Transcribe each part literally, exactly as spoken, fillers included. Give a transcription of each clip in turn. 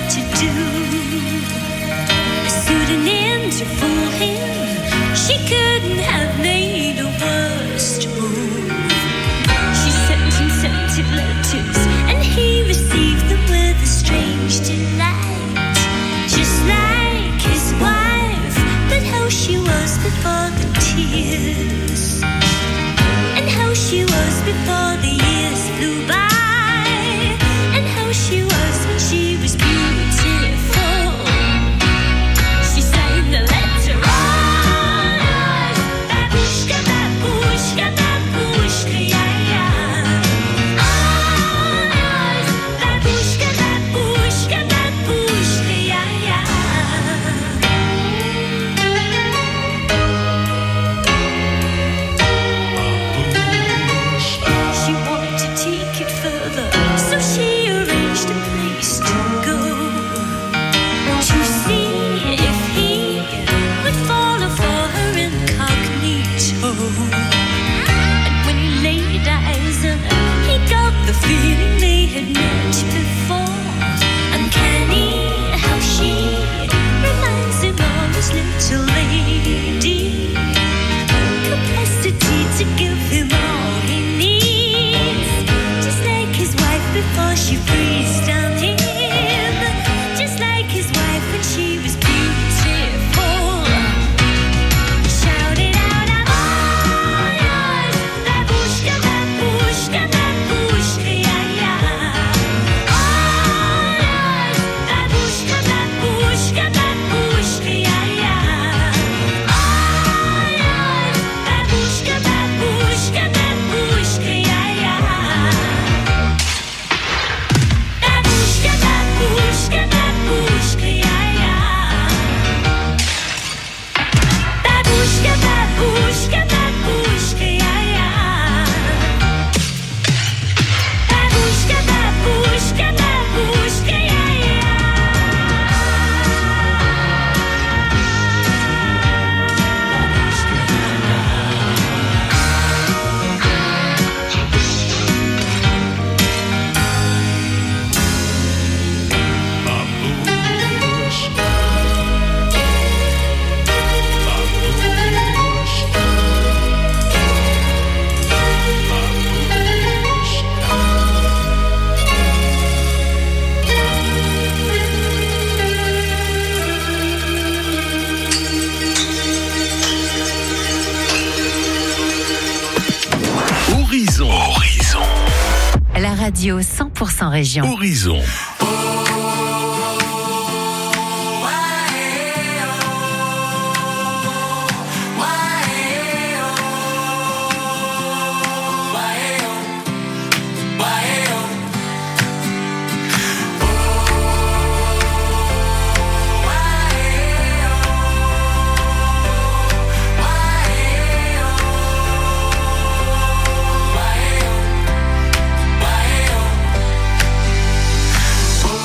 to do. A pseudonym to fool him. She couldn't have made a worse move. She sent him scented letters, and he received them with a strange delight. Just like his wife, but how she was before the tears, and how she was before the years flew by, and how she was when she was beautiful. She signed the letter on us, babushka, babushka, babushka, yeah, yeah. On us, babushka, babushka, babushka, yeah, yeah. She wanted to take it further, so she arranged a place to go, to see if he would follow for her incognito. And when he laid eyes on her, he got the feeling they had met before. Uncanny how she reminds him of his little lady. Capacity to give him all he needs, just like his wife before she breathed on him, just like his wife when she was beautiful. He shouted out, I'm all yours, babushka, babushka, babushka, yeah, yeah. All yours, babushka, babushka, babushka, yeah, yeah. All yours, babushka, babushka, babushka, yeah, yeah. Babushka, babushka, babushka, yeah, yeah. Babushka, babushka, babushka, yeah, yeah. Babushka, babushka, babushka, yeah, yeah. Horizon. Horizon. La radio cent pour cent région. Horizon. Oh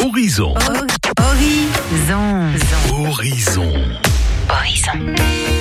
Horizon. Horizon. Horizon. Horizon.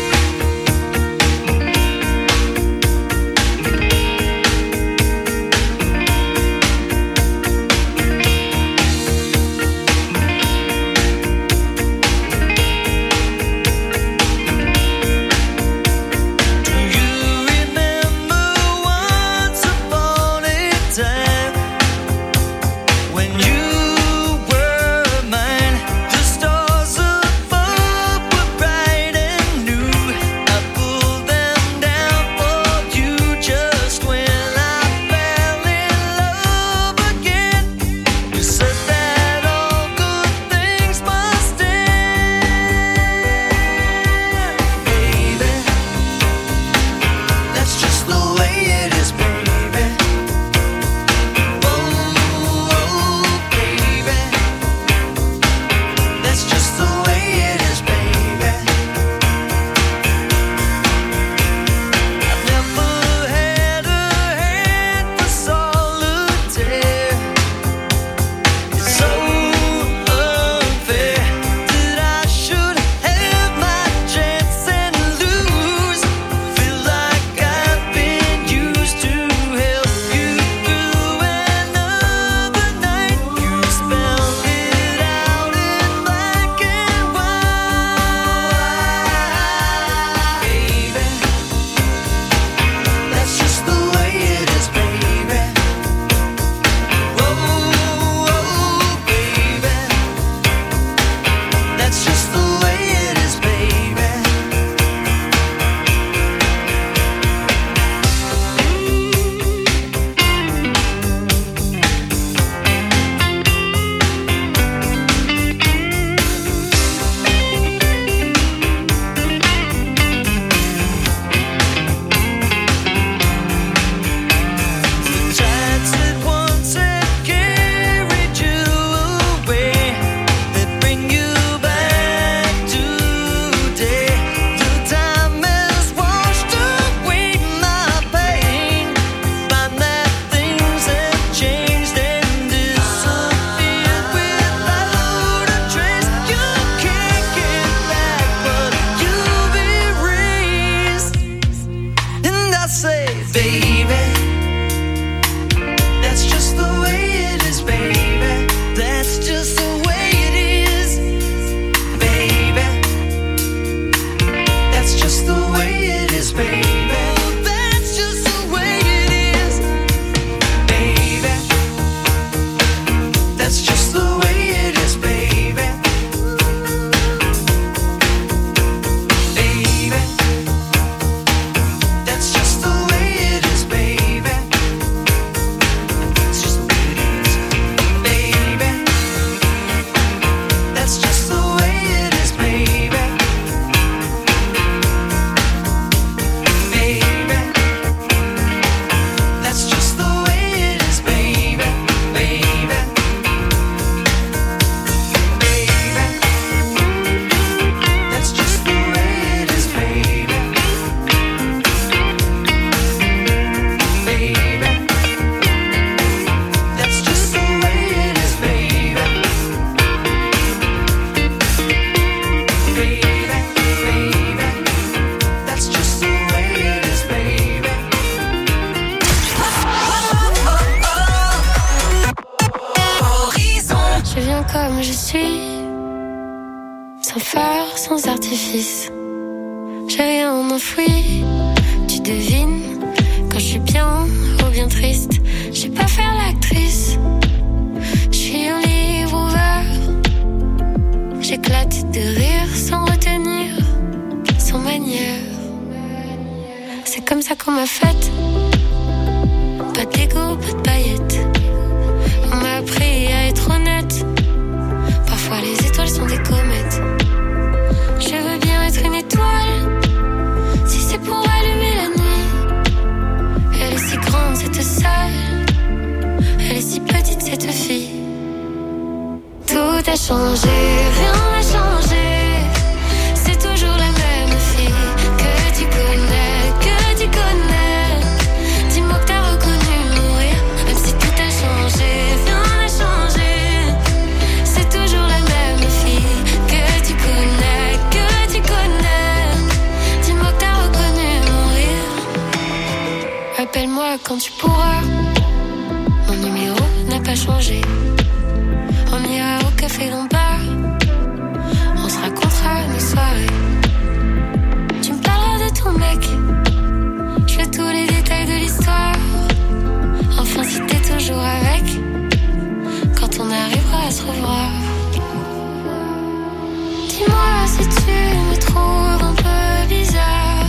Comme je suis, sans phare, sans artifice. J'ai rien enfoui, tu devines quand je suis bien ou bien triste. Je sais pas faire l'actrice, je suis un livre ouvert. J'éclate de rire sans retenir, sans manière. C'est comme ça qu'on m'a faite. Pas d'égo, pas de paillettes. On m'a appris à être honnête. Parfois les étoiles sont des comètes. Je veux bien être une étoile, si c'est pour allumer la nuit. Elle est si grande cette salle, elle est si petite cette fille. Tout a changé, rien n'a changé. C'est toujours la même fille que tu connais, que tu connais. Dis-moi que t'as reconnu mourir, même si tout a changé, rien n'a changé. quand tu pourras. Mon numéro n'a pas changé. On ira au café Lombard. On se racontera nos soirées. Tu me parleras de ton mec. Je veux tous les détails de l'histoire. Enfin si t'es toujours avec, quand on arrivera à se revoir. Dis-moi si tu me trouves un peu bizarre,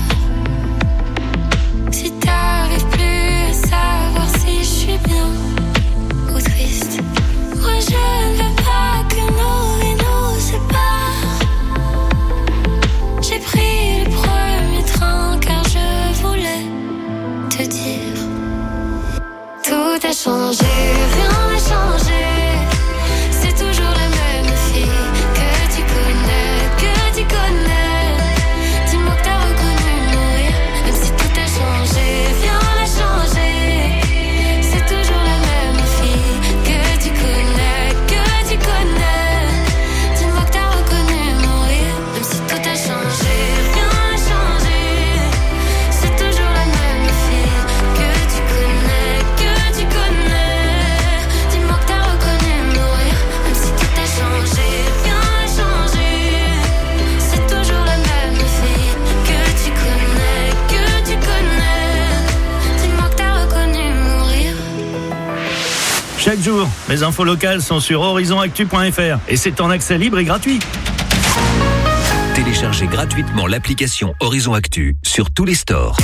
si t'arrives plus à savoir si je suis bien ou triste. Moi je ne veux pas que nos vies nous séparent. J'ai pris le premier train car je voulais te dire. Tout a changé, rien n'a changé. C'est toujours la même fille que tu connais, que tu connais. Dis-moi que t'as reconnu mon rire, même si tout a changé, rien n'a changé. C'est toujours la même fille que tu connais, que tu connais. Dis-moi que t'as reconnu mon rire, même si tout a changé, rien n'a changé. C'est toujours la même fille que tu connais, que tu connais. Dis-moi que t'as reconnu mon rire, même si tout a changé, rien n'a changé. C'est toujours la même fille que tu connais, que tu connais. Dis-moi que t'as reconnu mon rire. Chaque jour, les infos locales sont sur horizon actu point f r et c'est en accès libre et gratuit. Téléchargez gratuitement l'application Horizon Actu sur tous les stores.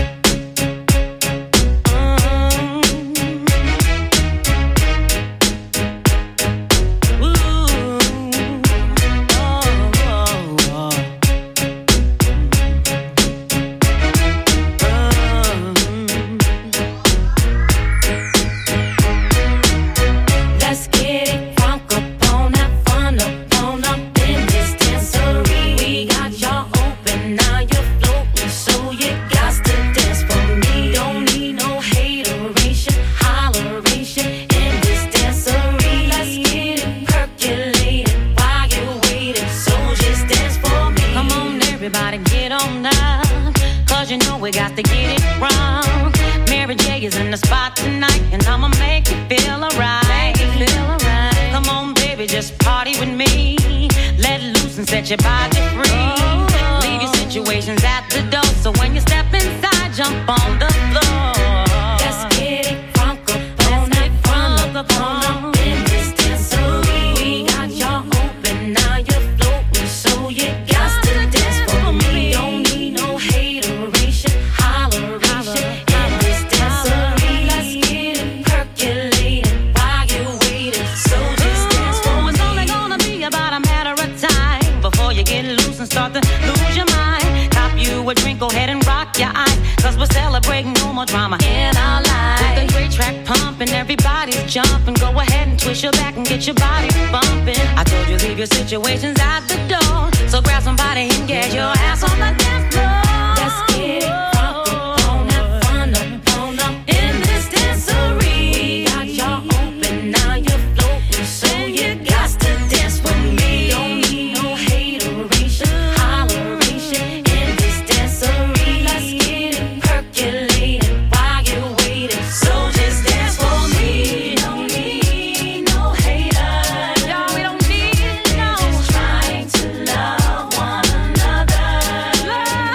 Let's get it crunk up on that fun up on up in this dancery. We got y'all open, now you're floating, so you got to dance for me. Don't need no hateration, holleration in this dancery. Let's get it percolated while you're waiting, so just dance for me. Come on, everybody, get on up, cause you know we got to get it wrong. Mary J is in the spot tonight, and I'ma make you feel alright. Make you feel alright. Come on, baby, just party with me. Let loose and set your body free. Oh. Leave your situations at the door, so when you step inside, jump on the floor. Let's get it crunk up on that crunk up on up in this dancery. We got y'all open, now you're floating, so you got to dance for me. Don't need no hateration, holleration in this dancery. Let's get it percolated while you're waiting, so just dance for me. It's only gonna be about a matter of time before you get loose and start to lose your mind. Cop you a drink, go ahead and rock your eyes, cause we're celebrating no more drama in our lives. With the great track pumping, everybody's jumping. Go ahead and twist your back and get your body bumping. I told you leave your situations at the door, so grab somebody and get your ass on the dance floor. Let's get it crunk up on that fun up on up in this dancery. We got y'all open, now you're floating, so you got to dance with me. Don't need no hateration, holleration in this dancery. Let's get it percolated while you're waiting, so just dance for me. Don't need no haters, y'all, we don't need no. We're just trying to love one another. Love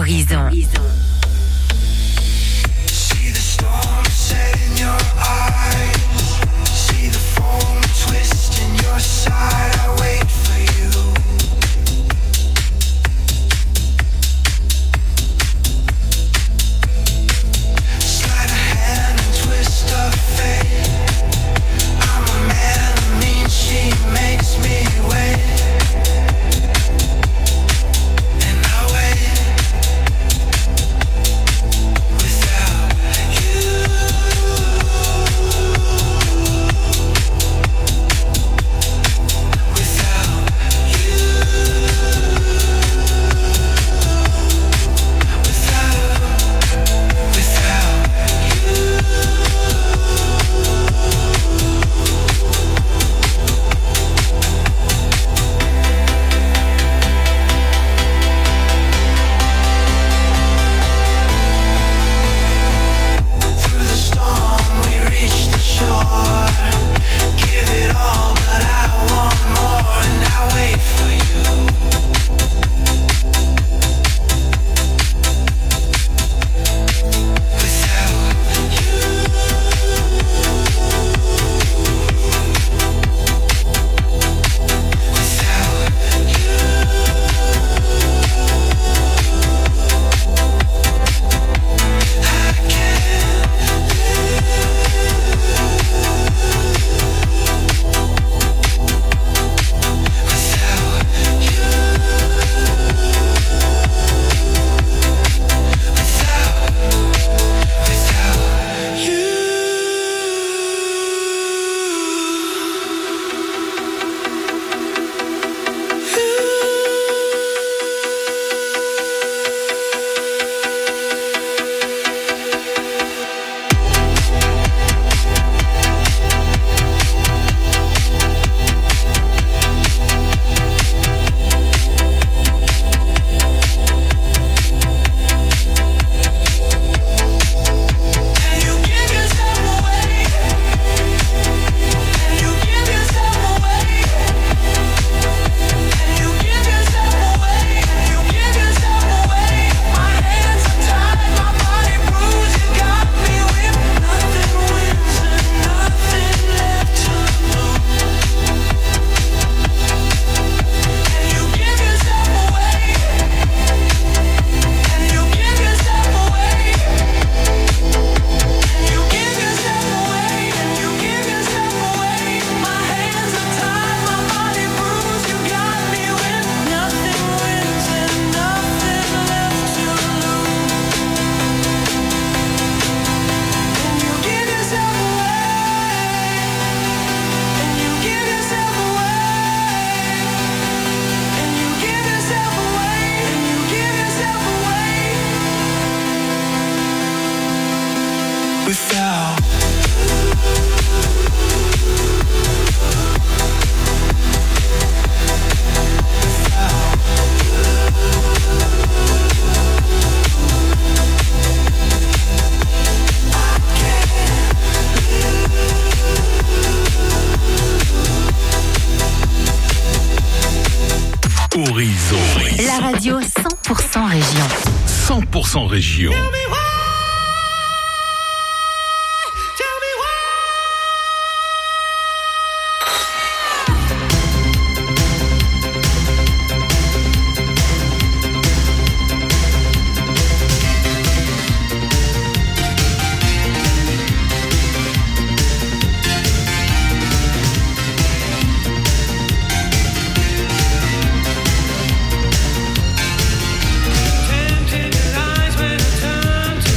Horizon. See the storm set in your eyes. See the foam twist in your side. I wait for you. Slide a hand and twist of fate. I'm a man, I mean she makes me wait. And I wait without you. Without you. Without, without you. Through the storm we reach the shore. Give it all but I want more. And I wait for you. Without you. Without you. I can't without you. Without, without you. And you give yourself away. And you give yourself away. And you give yourself away. And you give yourself away. My hands are tied, my body bruised. You got me with nothing wins and nothing left to lose. And you give yourself away. And you give yourself away. And you give yourself away. And you give yourself away. My hands are tied, my body bruised. You got me with nothing wins and nothing left to lose. And you give yourself away. And you give yourself away. And you give yourself away. And you give yourself away. Without Horizon. La radio cent pour cent région. cent pour cent région. tempted lies when I turn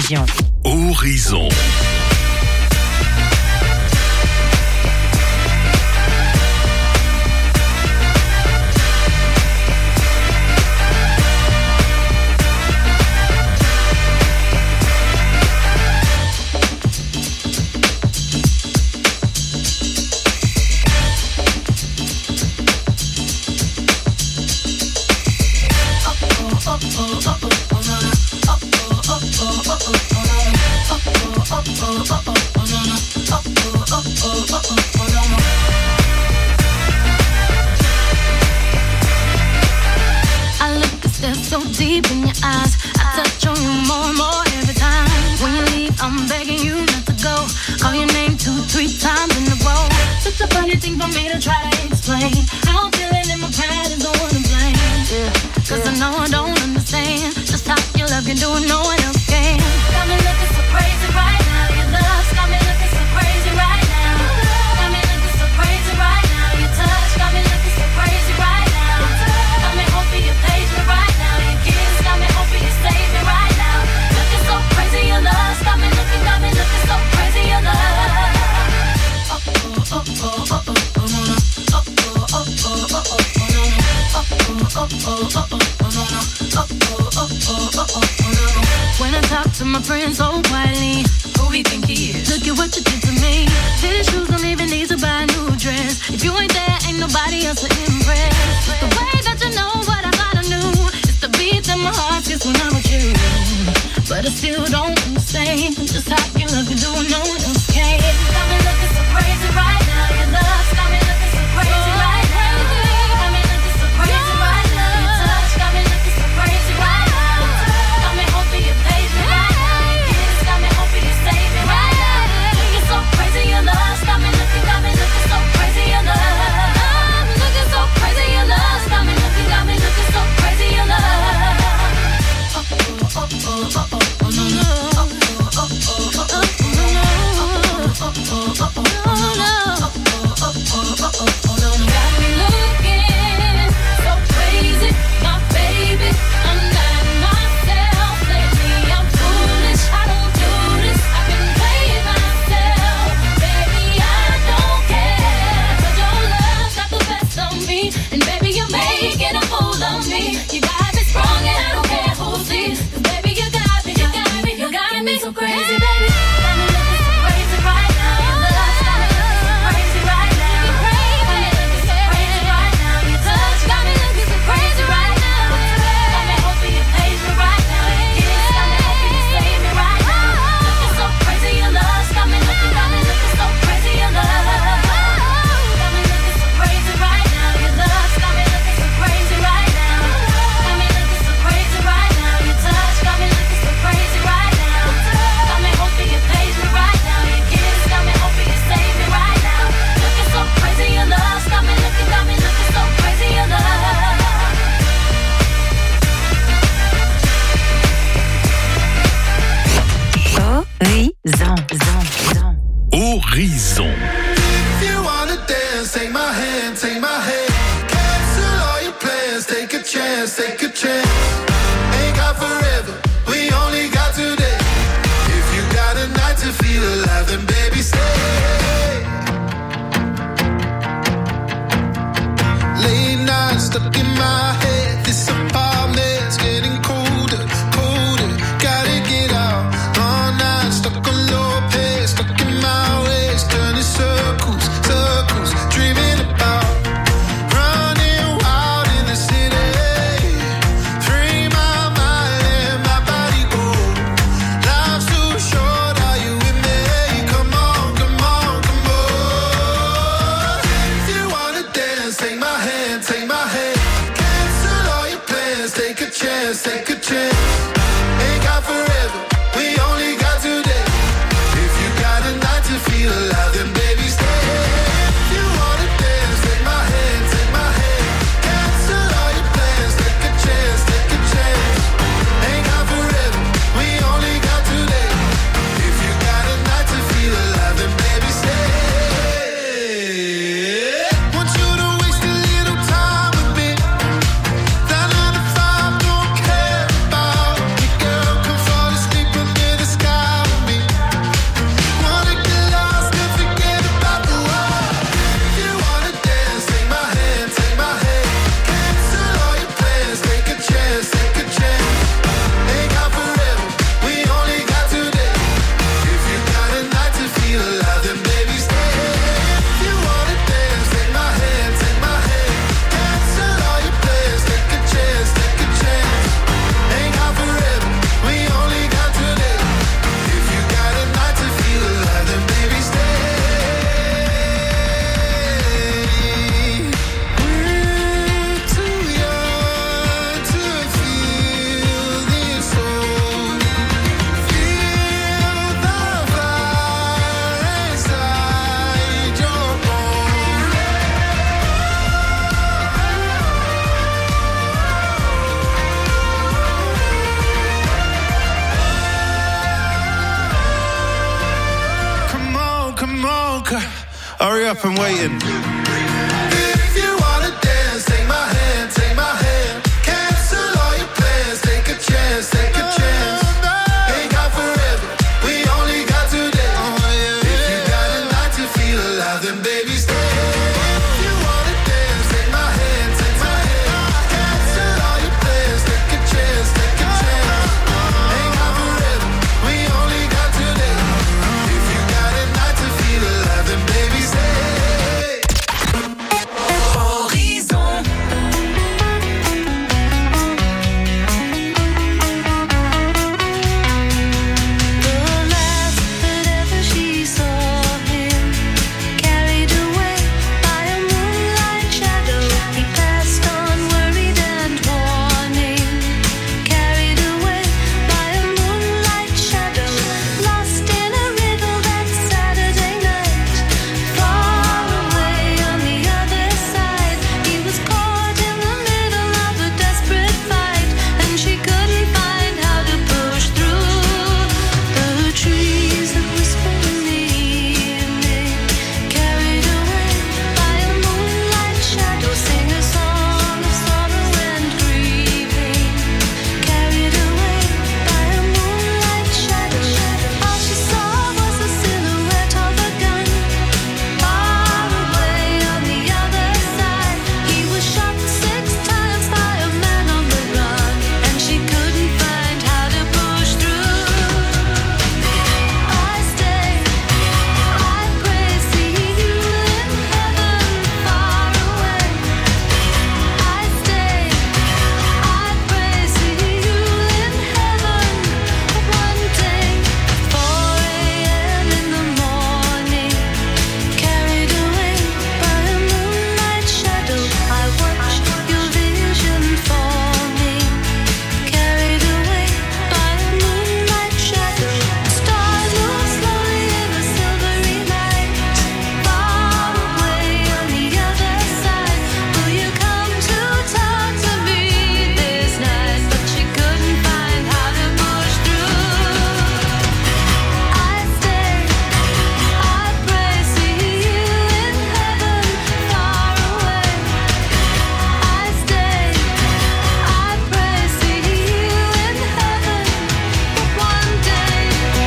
région. Horizon. I look a step so deep in your eyes. I touch on you more and more every time. When you leave, I'm begging you not to go. Call your name two, three times in a row. Such a funny thing for me to try to explain. How I'm feeling in my pride is the one to blame. Yeah. Cause I know I don't understand just how your love can do it, no one else can. Got me looking so crazy right now. Your love's got me looking so crazy right now. Got me looking so crazy right now. Your touch got me looking so crazy right now. Got me hoping you page me right now. Your kiss got me hoping you save me right now. Looking so crazy, your love's got me looking, got me looking so crazy, your love. Oh oh oh oh oh oh oh no no. Oh oh oh oh oh oh oh no no. Oh oh oh oh oh oh oh no no. Oh oh oh oh oh oh no no. When I talk to my friends so quietly, who we think he is? Look at what you did to me. Fitted shoes don't even need to buy a new dress. If you ain't there, ain't nobody else to impress. The way that you know what I thought I knew, it's the beat that my heart gets when I'm with you. But I still don't understand just how you love can do it, no one else can. Got me looking so crazy right now. Your love's got me looking so crazy right now. Got me looking so crazy right now. Your touch got me looking so crazy right now. Got me hoping you page me right now. Your kiss got me hoping you save me right now. Looking so crazy, your love's got me looking, got me looking so crazy, your love. I'm looking so crazy, your love's got me looking, got me looking so crazy, your love. Oh oh oh oh oh oh oh no no. Oh oh oh oh oh oh no no. Oh oh oh oh oh oh no no. Oh oh oh oh oh oh no no. Got me looking so crazy, my baby. I'm not myself lately. I'm foolish. I don't do this. I've been playing myself, baby. I don't care. 'Cause your love got the best of me, and baby you're making a fool of me. You got me strong and I don't care who sees. 'Cause baby you got me, you got me, you got me so crazy, baby. Got me looking so crazy right now. Your love's got me looking so crazy right now. Got me looking so crazy right now. Your touch got me looking so crazy right now. Got me hoping you page me right now. Your kiss got me hoping you save me right now. Looking so crazy, your love's got me looking, got me looking so crazy, your love. Got me looking so crazy right now. Your love's got me looking so crazy right now. Got me looking so crazy right now. Your touch got me looking so crazy right now. Got me hoping you page me right now. Your kiss got me hoping you save me right now. Looking so crazy, your love's got me looking, got me looking so crazy, your love. Horizon. Horizon. Horizon. If you wanna dance, take my hand, take my hand. Cancel all your plans, take a chance, take a chance. Ain't got forever, we only got today. If you got a night to feel alive, then baby stay. Late nights stuck in my head, this apartment's getting colder, colder. Gotta get out, all night stuck on low pace, stuck in my ways, turning circles, circles, dreaming about running wild in the city. Free my mind and my body go. Life's too short, are you with me? Come on, come on, come on. If you wanna dance, take my hand, take my hand. Cancel all your plans, take a chance, take a chance. Ain't got forever, we only got today. If you got a night to feel alive, then baby stay. If you wanna dance, take my hand, take my hand. Cancel all your plans, take a chance, take a chance. Ain't got forever, we only got today. If you got a night to feel alive, then baby stay. Want you to waste a little time with me. That nine to five don't care about up and waiting. If you wanna dance, take my hand, take my hand. Cancel all your plans, take a chance, take a chance. Ain't got forever, we only got today. If you got a night to feel alive, then baby stay. If you wanna dance, take my hand, take my hand. Cancel all your plans, take a chance, take a chance. Ain't got forever, we only got today. If you got a night to feel alive, then baby stay. Horizon. The last that ever she saw him, carried away by a moonlight shadow, he passed on worried and warning. Carried away by a moonlight shadow, lost in a riddle that Saturday night. Far away on the other side, he was caught in the middle of a desperate fight, and she couldn't find how to push through the trees that whispered in the evening. Carried away by a moonlight shadow, sing a song of sorrow and grieving. Carried away by a moonlight shadow, all she saw was the silhouette of a gun. Far away on the other side, he was shot six times by a man on the run, and she couldn't find how to push through. I stay, I pray, see you in heaven, far away. I stay, I pray, see you in heaven. One day, four a.m. in the morning, carried away by a moonlight shadow, I watched your vision forming. Carried away by a moonlight shadow, stars move slowly in a silvery light. Far away on the other side, will you come to talk to me this night? But she couldn't find how to push through. I stay, I pray, see you in heaven, far away. I stay, I pray, see you in heaven, one day.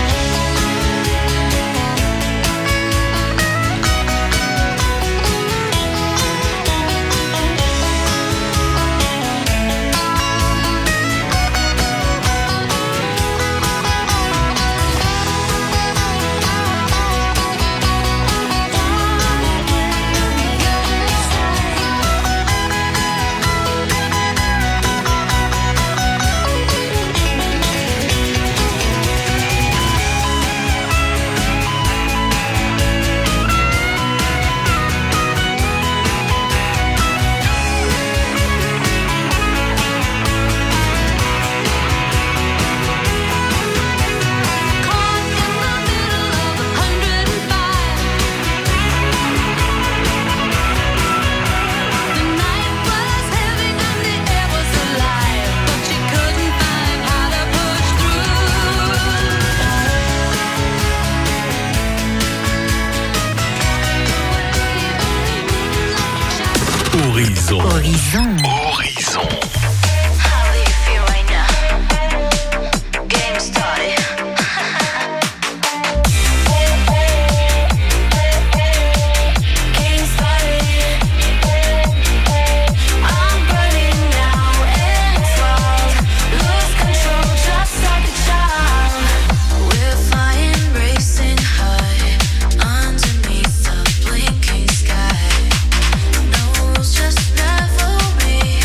Caught in the middle of a hundred and five. The night was heavy and the air was alive, but she couldn't find how to push through. Horizon. Horizon. Horizon. How do you feel right now? Game started. Game started. I'm burning now, enthralled. Lose control just like a child. We're flying, racing high underneath the blinking sky. No rules, just revelry.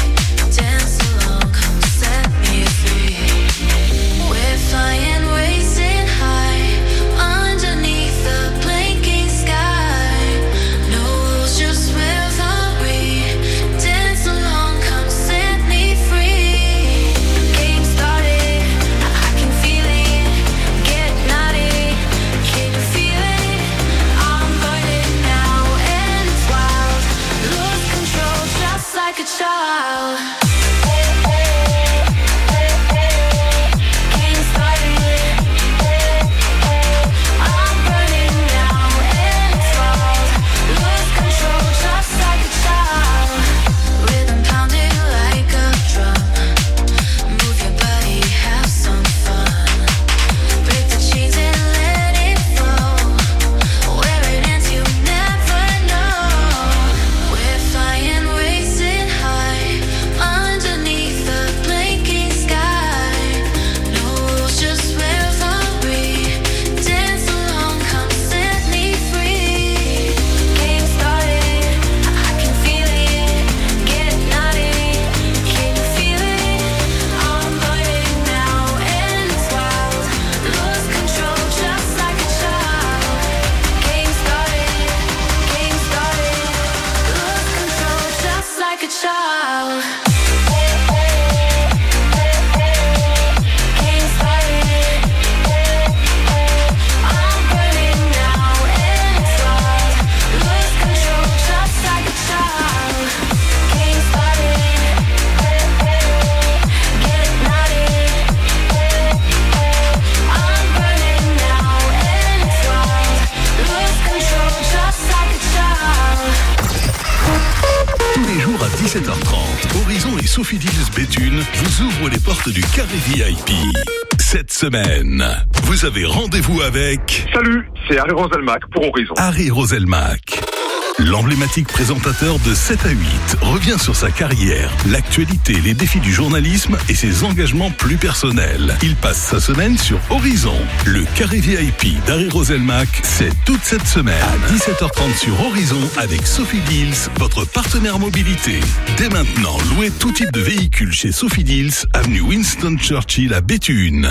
dix-sept heures trente. Horizon et Sophie Dills Béthune vous ouvrent les portes du carré V I P. Cette semaine, vous avez rendez-vous avec... Salut, c'est Harry Roselmack pour Horizon. Harry Roselmack. L'emblématique présentateur de sept à huit revient sur sa carrière, l'actualité, les défis du journalisme et ses engagements plus personnels. Il passe sa semaine sur Horizon. Le carré V I P d'Harry Roselmack, c'est toute cette semaine à dix-sept heures trente sur Horizon avec Sophie Dills, votre partenaire mobilité. Dès maintenant, louez tout type de véhicule chez Sophie Dills, avenue Winston Churchill à Béthune.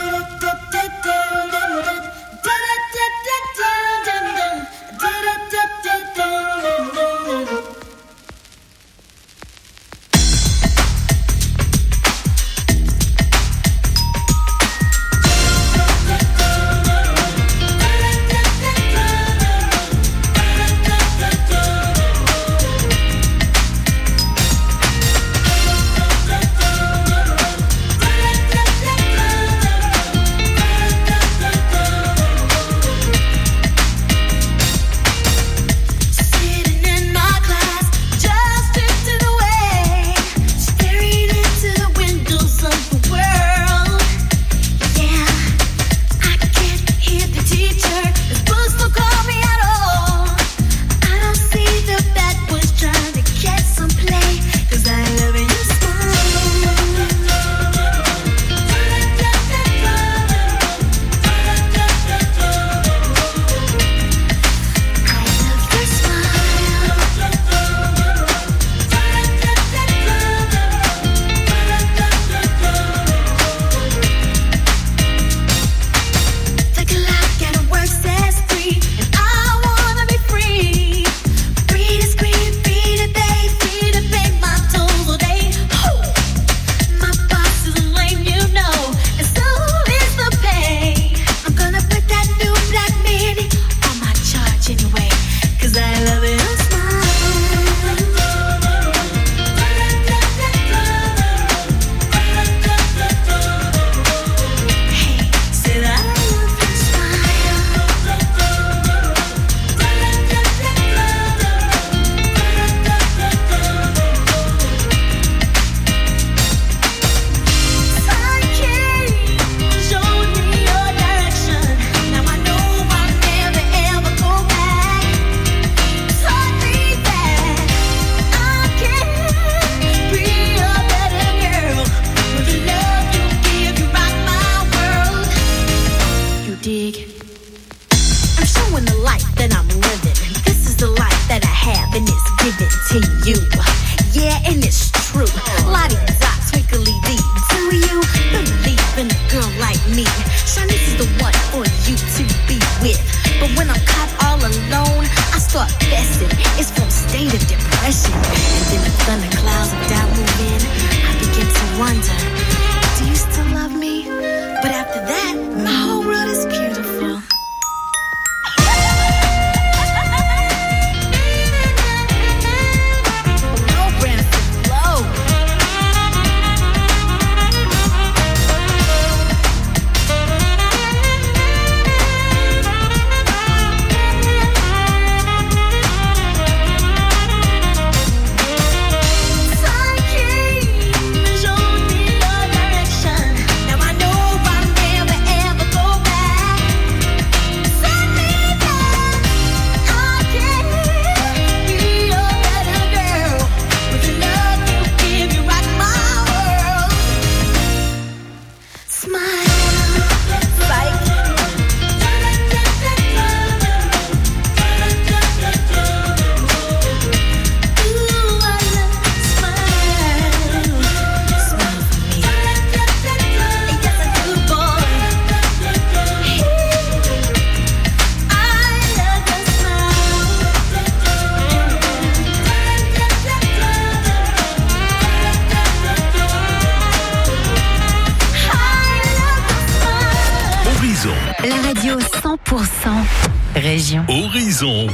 La radio cent pour cent région. Horizon.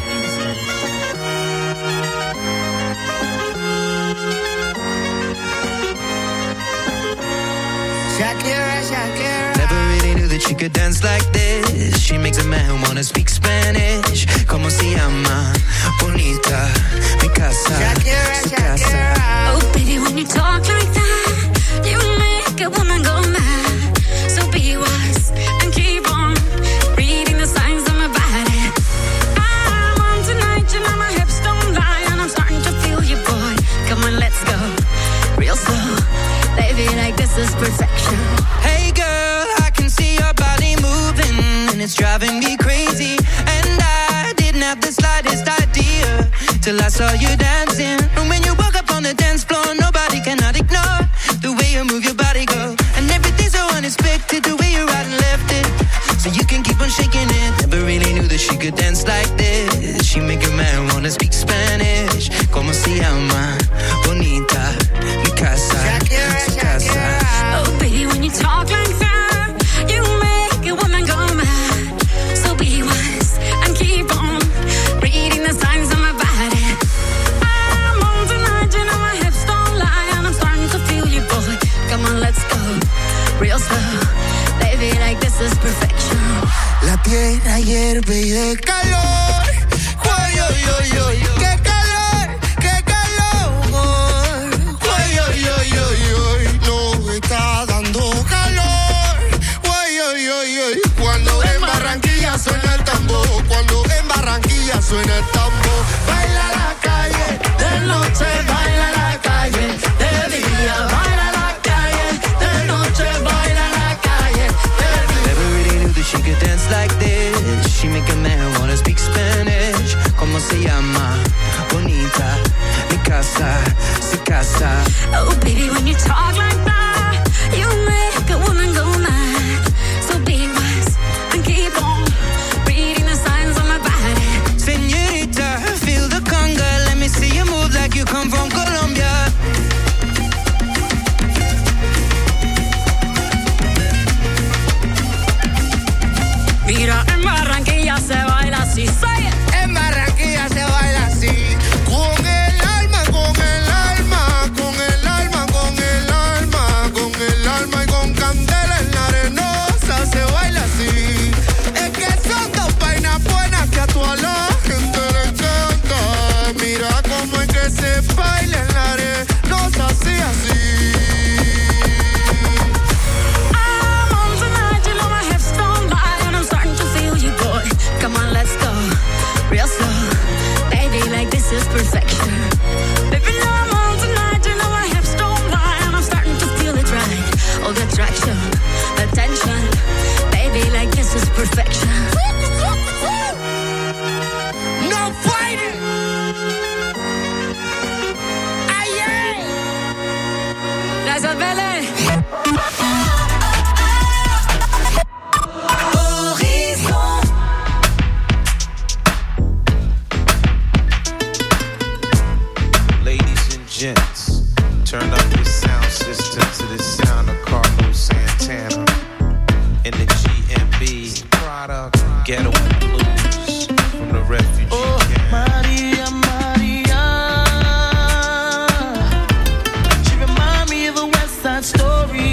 Shakira, Shakira. Never really knew that she could dance like this. She makes a man wanna speak Spanish. Como se llama? Bonita. Mi casa. Shakira, Shakira. baby, when you talk like that, you make a woman go mad. So be wise and keep on reading the signs of my body. I'm on tonight, you know my hips don't lie, and I'm starting to feel you, boy. Come on, let's go real slow, baby, like this is perfection. Hey girl, I can see your body moving, and it's driving me crazy. And I didn't have the slightest idea till I saw you dancing. And when you walk up on the dance floor, nobody cannot ignore the way you move your body, girl. And everything's so unexpected, the way you right and left it, so you can keep on shaking it. Never really knew that she could dance like this. She make a man wanna speak Spanish. Como se llama? Bonita, mi casa, su casa. Oh baby, when you talk like that, you make a woman go mad. So be wise and keep on reading the signs of my body. I'm on tonight, you know my hips don't lie, and I'm starting to feel you, boy. Come on, let's go real slow, baby, like this is perfection. La tierra hierve y de calor. Uy, uy, uy, uy, qué calor, qué calor. Uy, uy, uy, uy, uy, nos está dando calor. Uy, uy, uy, uy, cuando en Barranquilla suena el tambor, cuando en Barranquilla suena el tambor. Baila la calle, de noche baila la calle, de día baila la calle, de noche baila la calle, de día. Never really knew that she could dance like this. She make a man wanna speak Spanish. Como se llama? Bonita, mi casa, su casa. Oh baby, when you talk like that, you make a woman go mad. So be wise and keep on reading the signs on my body. Señorita, feel the conga. Let me see you move like you come from Colombia. Mira, en Barranquilla se baila así, say it. En Barranquilla se baila así, con el alma, con el alma, con el alma, con el alma, con el alma y con candela en la arenosa se baila así. Es que son dos vainas buenas que a toda la gente le encanta. Mira cómo es que se baila en la arenosa así, así. I'm on tonight, you know my hips don't lie, and I'm starting to feel you, boy. Come on, let's go real slow, baby, like this is perfection. Baby, now I'm on tonight, you know my hips don't lie, and I'm starting to feel it right. All the attraction, the tension, baby, like this is perfection. No fighting. Ay, ay. Gracias, Bele. Ladies and gents, turn up your sound system to the sound of Carlos Santana in the G M B Ghetto and Blues from the refugee camp. Maria, Maria, she remind me of a West Side Story,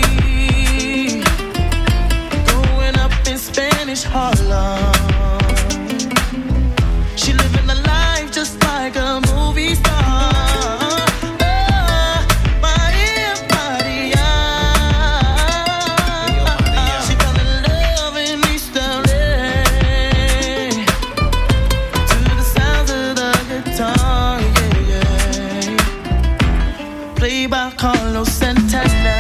growing up in Spanish Harlem. She living a life just like a movie star. Oh, Maria, Maria, she fell in love in East L A to the sounds of the guitar, yeah, yeah. Played by Carlos Santana.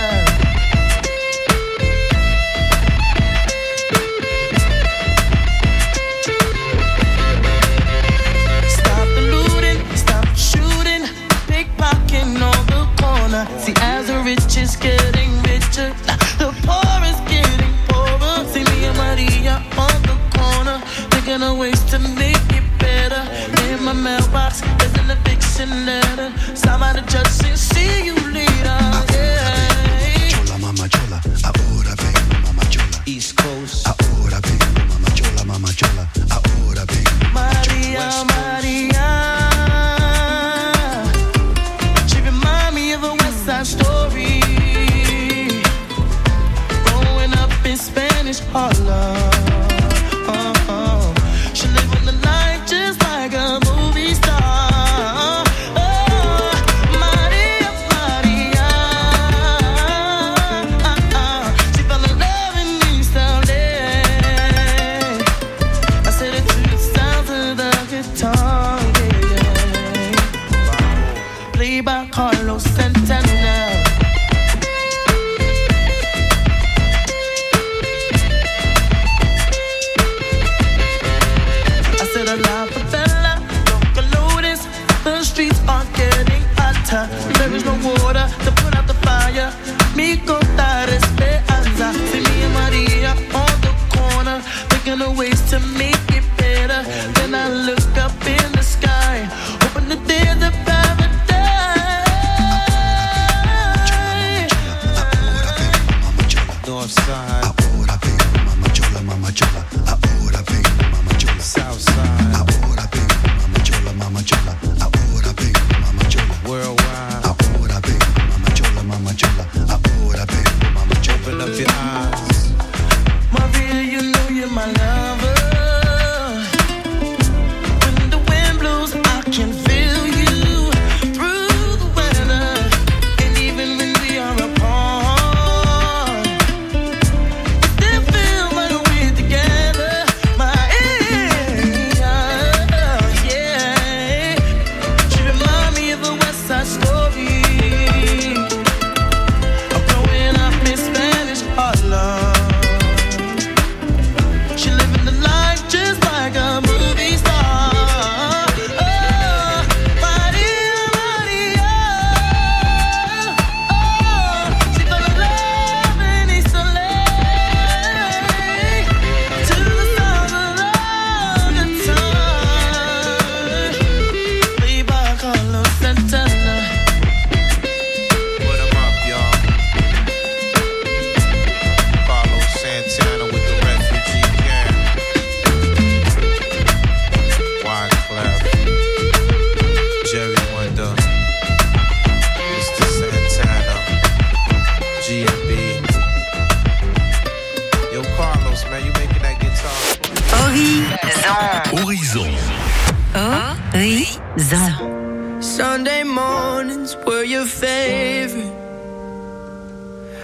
Stop the looting, stop the shooting, pickpocketing on the corner. See, as the rich is getting richer, the poor is getting poorer. See me and Maria on the corner, thinking of ways to make it better. In my mailbox, there's an eviction letter. Signed by the judge saying, see you later, yeah.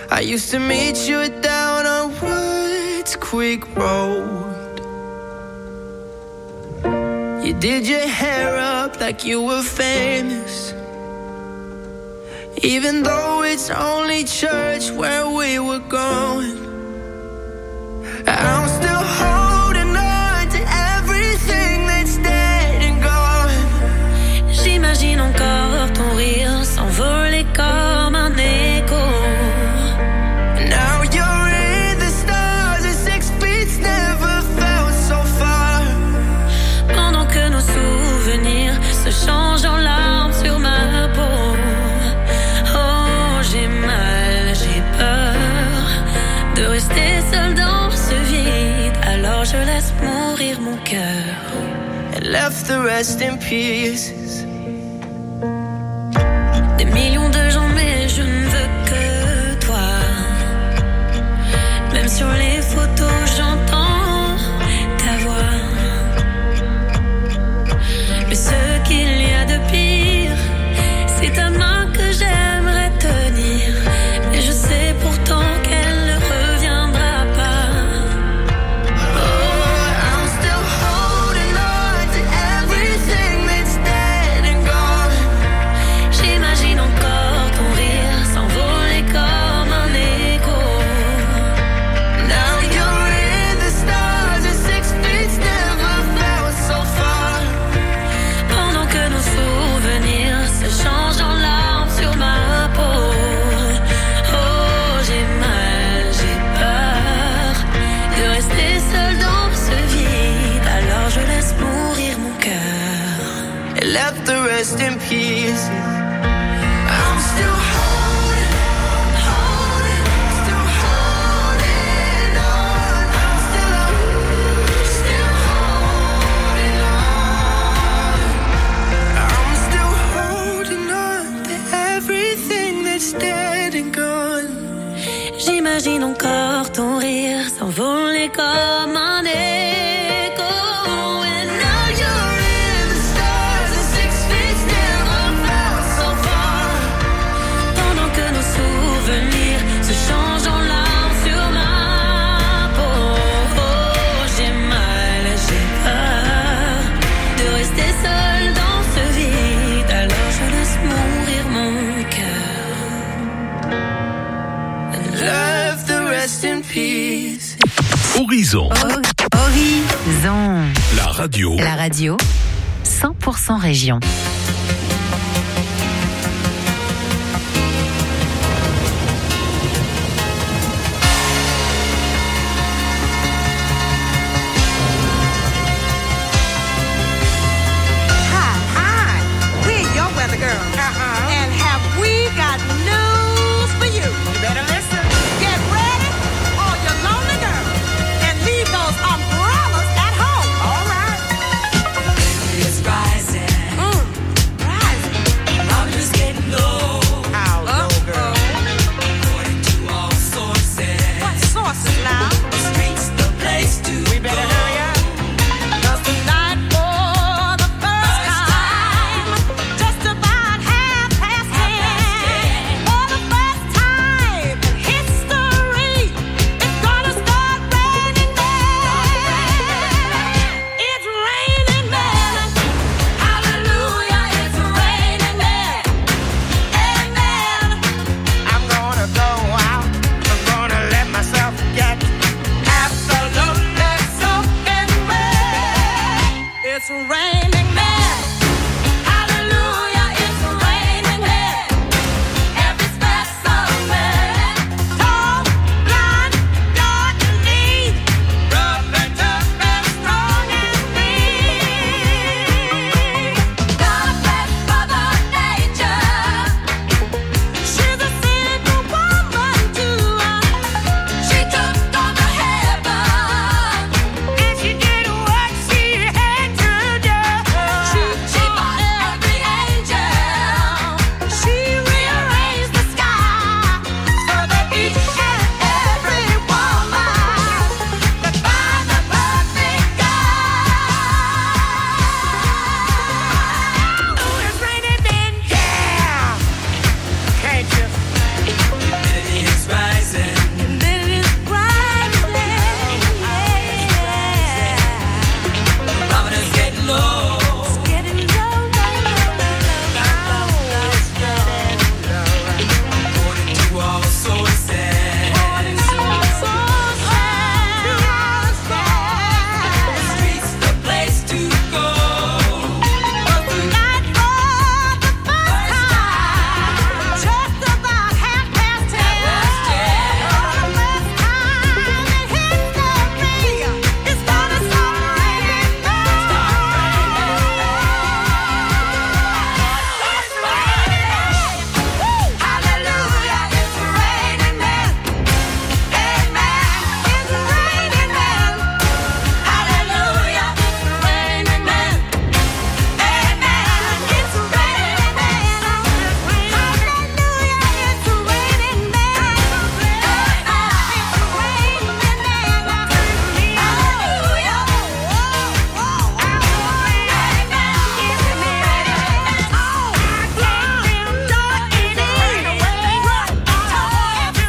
I used to meet you down on Woods Creek Road. You did your hair up like you were famous, even though it's only church where we were going. I'm still holding on to everything that's dead and gone. J'imagine encore ton rire s'envoler comme un écho. Now you're in the stars and six feet never felt so far. Pendant que nos souvenirs se changent en larmes sur ma peau. Oh, j'ai mal, j'ai peur de rester seule dans ce vide. Alors je laisse mourir mon cœur. And left the rest in pieces. Des millions de gens, mais je ne veux que toi. Même sur les photos, j'entends ta voix. Mais ce qu'il y a de pire, c'est ta main que j'aimerais tenir. Mais je sais pourtant qu'elle ne reviendra pas. Oh, I'm still holding on to everything that's dead and gone. J'imagine encore ton rire s'envoler comme un écho. Now you're in the stars and six feet never felt so far. Pendant que nos souvenirs se changent en larmes sur ma peau. Oh, j'ai mal, j'ai peur de rester seule dans ce vide. Alors je laisse mourir mon cœur. And left the rest in pieces. I'm still holding, holding, still holding on. I'm still, still holding on. I'm still holding on to everything that's dead and gone. J'imagine encore ton rire s'envoler comme un écho. And now you're in the stars and six feet never felt so far. Pendant que nos souvenirs se changent en larmes sur ma peau. Oh, j'ai mal, j'ai peur de rester seule dans ce vide. Alors je laisse mourir mon cœur. Left the rest in peace. Horizon, Horizon. la radio. La radio, cent pour cent région.